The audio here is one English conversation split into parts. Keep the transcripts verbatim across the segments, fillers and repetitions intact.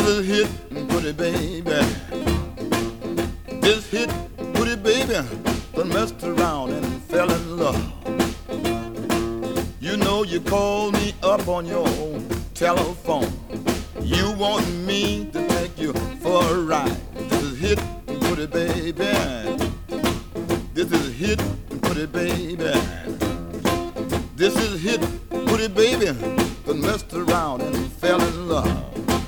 is hit, pretty baby. This hit, pretty baby, done messed around and fell in love. You know you called me up on your telephone. You want me to take you for a ride. This is hit, pretty baby. This is hit, pretty baby. This is hit, pretty baby, done messed around and fell in love.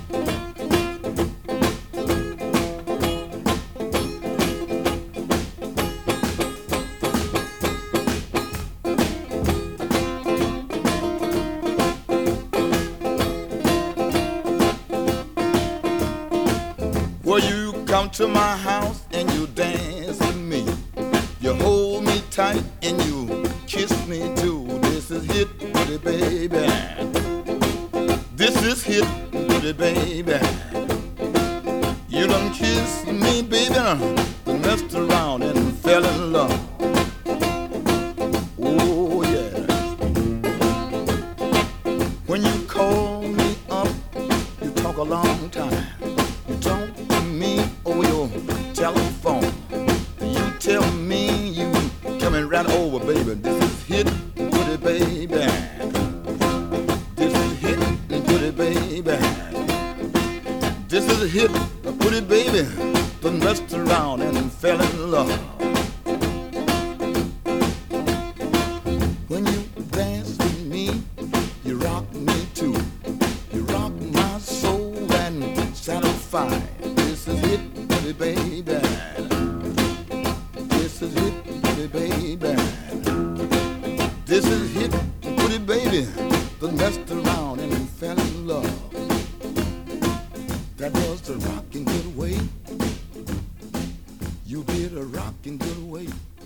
Well, you come to my house and you dance with me. You hold me tight and you kiss me too. This is hit, pretty baby. This is hit, pretty baby. You done kissed me, baby, and messed around and fell in love. Oh, yeah. When you call me up, you talk a long time. You talk to me over your telephone. You tell me you coming right over, baby. This is hit, pretty baby. This is hit, pretty baby. This is a hit, pretty baby, done messed around and fell in love. When you dance with me, you rock me too. You rock my soul and satisfy. This is hit, pretty baby. This is hit, pretty baby. This is hit, pretty baby, done messed around and fell in love. That was the rockin' good way. You did a rockin' good way.